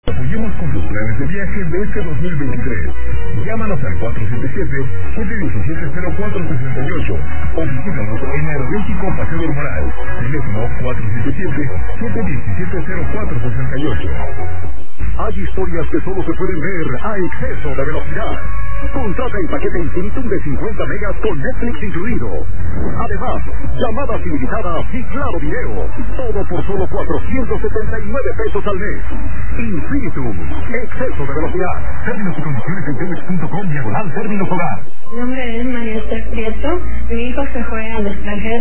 Apoyemos con tus planes de viaje de este 2023. Llámanos al 477-717-0468 o visítanos en Aeroméxico Paseo del Moral. Teléfono 477-717-0468. Hay historias que solo se pueden ver a exceso de velocidad. Contrata el paquete Infinitum de 50 megas con Netflix incluido. Además, llamadas ilimitadas y claro video. Todo por solo 479 pesos al mes. Infinitum, exceso de velocidad. Términos y condiciones en telex.com/términos hogar. Mi nombre es María Esther Prieto. Mi hijo se fue al extranjero.